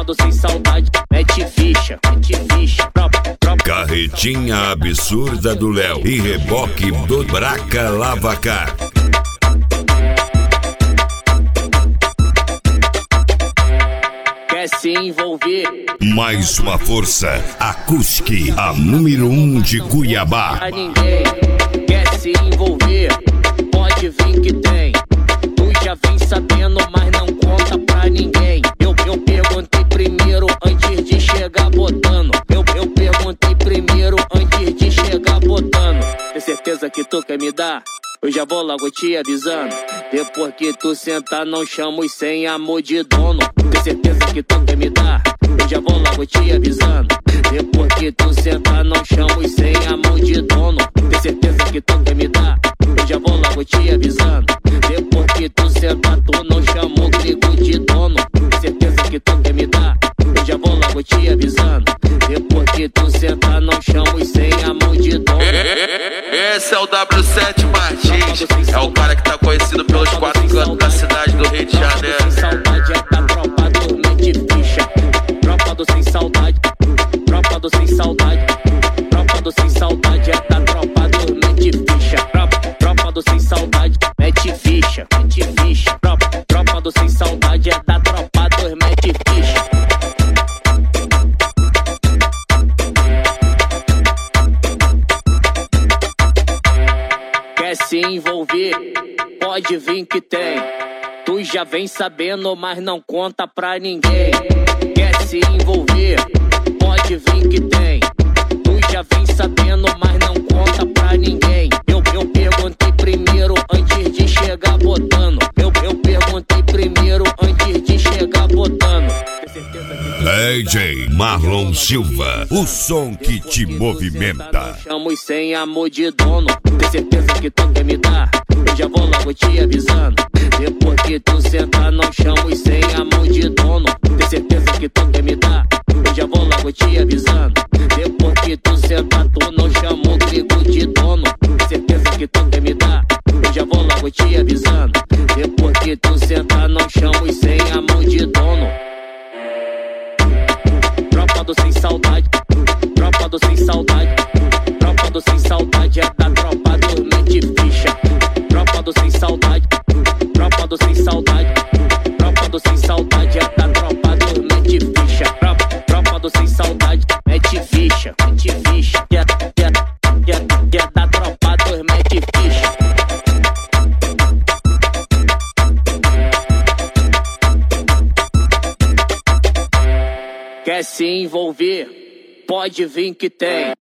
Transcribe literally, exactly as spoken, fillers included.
do sem saudade, mete ficha, mete ficha. Tropa, tropa. Carretinha absurda do Léo e reboque do Braca Lavacar. Quer se envolver? Mais uma força, a Cusque, a número um de Cuiabá. A ninguém quer se envolver, pode vir que tem. Tu já vem sabendo, mas não conta pra ninguém. Eu, eu perguntei primeiro antes de chegar botando. Eu, eu perguntei primeiro antes de chegar botando. Tem certeza que tu quer me dar? Eu já vou logo te avisando. Depois que tu sentar, não chamo os sem amor de dono. Tem certeza que tu quer me dar? Eu já vou logo te avisando. Depois que tu sentar, não chamo os sem amor de dono. Tem certeza que tu quer me dar? Eu já vou logo te avisando. Depois que tu sentar, tu não chama o grego de dono. Tem certeza que tu quer me dar? Eu já vou logo te avisando. Depois que tu sentar, não chama os sem amor de dono. Esse é o W sete Martins, é o cara que tá conhecido pelos quatro cantos da cidade do Rio de Janeiro. Sem saudade é da tropa do mete ficha. Tropa do sem saudade, tropa do sem saudade, tropa do sem saudade é da tropa do mete ficha. Tropa, tropa do sem saudade, mete ficha, mete ficha. Tropa, tropa do sem saudade é da tropa do mete ficha. Quer se envolver? Pode vir que tem. Tu já vem sabendo, mas não conta pra ninguém. Quer se envolver? Pode vir que tem. Tu já vem sabendo, mas não conta pra ninguém. Eu, eu perguntei primeiro antes de chegar botando. Eu, eu perguntei primeiro antes de chegar botando. D J Marlon Silva, o som que te movimenta. Chamo os sem amor de dono. Tem certeza que tu quer me dar? Eu já vou logo te avisando. Depois que tu sentar, não chamo os sem amor de dono. Tem certeza que tu quer me dar? Eu já vou logo te avisando. Depois que tu sentar, tu não chama o grego de dono. Tem certeza que tu quer me dar? Eu já vou logo te avisando. Depois que tu sentar, não chama os sem amor de dono. Tropa do sem saudade, tropa do sem saudade, tropa do sem saudade é da tropa do mete ficha. Tropa do sem saudade, tropa do sem saudade, tropa do sem saudade é da tropa do mete ficha. Tropa, tropa do sem saudade, mete ficha, mete ficha. É, é, é, é da tropa do mete ficha. Quer se envolver? Pode vir que tem.